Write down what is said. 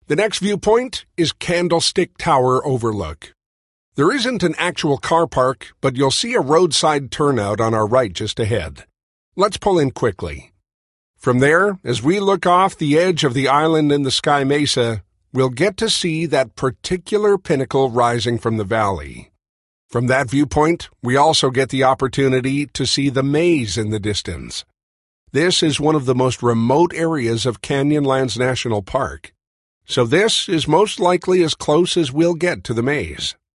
The next viewpoint is Candlestick Tower Overlook. There isn't an actual car park, but you'll see a roadside turnout on our right just ahead. Let's pull in quickly. From there, as we look off the edge of the island in the Sky Mesa, we'll get to see that particular pinnacle rising from the valley. From that viewpoint, we also get the opportunity to see the maze in the distance. This is one of the most remote areas of Canyonlands National Park, so this is most likely as close as we'll get to the maze.